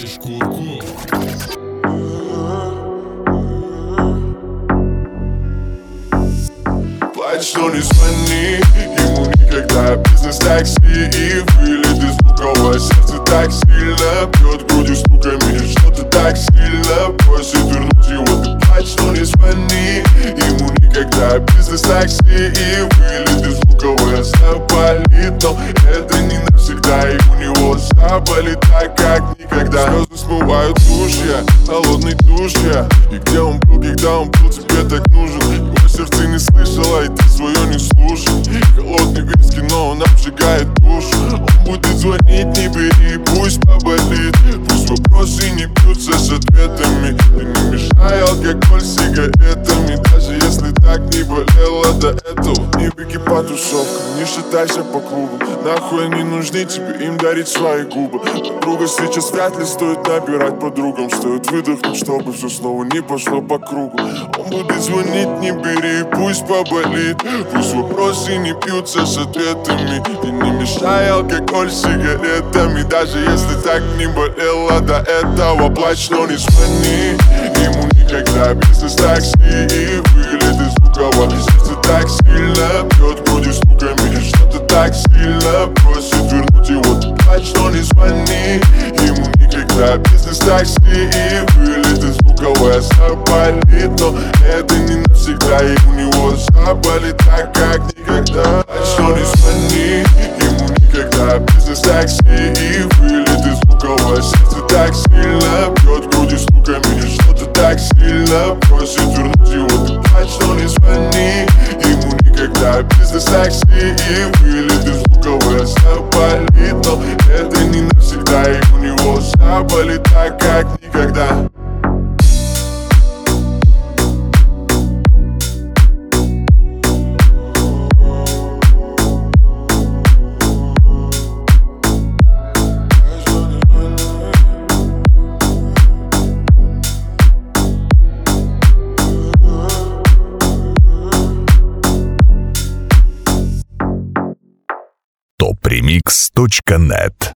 Курку. Плачь, что не звони ему никогда. Бизнес-такси и вылет из лукового. Сердце так сильно бьет грудью стуками, что ты так сильно просит вернуть его. Ты плачь, что не звони ему никогда. Бизнес-такси и вылет из лукового. Заболит, но это не навсегда. И у него заболит так, как никогда. Слезы смывают душ, я холодный душ, я. И где он был, когда он был тебе так нужен? Его сердце не слышало, и ты свое не слушай. Холодный виски, но он обжигает душу. Он будет звонить, не бери, пусть поболит. Пусть вопросы не бьются с ответами. Ты не мешай алкоголь с сигаретами. Даже если так не болело до этого. Не беги по тусовкам, не шатайся по клубу. Нахуй они нужны тебе, им дарить свои губы. Подруга сейчас вряд ли стоит набирать подругам. Стоит выдохнуть, чтобы все снова не пошло по кругу. Он будет звонить, не бери, пусть поболит. Пусть вопросы не бьются с ответами. И не мешай алкоголь с сигаретами. Даже если так не болело до этого. Плачь, что не звони ему никогда. Бизнес-такси и вылет из лукового. Сердце так сильно бьет грудью стуками, что ты так сильно просит вернуть его. Ты плачь, что не звони ему никогда. Бизнес-такси и вылет из лукового. Заболит, но это не навсегда. И у него заболит так, как никогда. Плачь, что не звони ему никогда. Бизнес-такси и вылет из лукового. Сердце так сильно бьет грудью стуками, что ты так сильно просит вернуть его. Ты плачь, что не звони ему никогда. Бизнес-такси и вылет из лукового. Заболит, но это не навсегда. И у него заболит так, как никогда. Topremix.net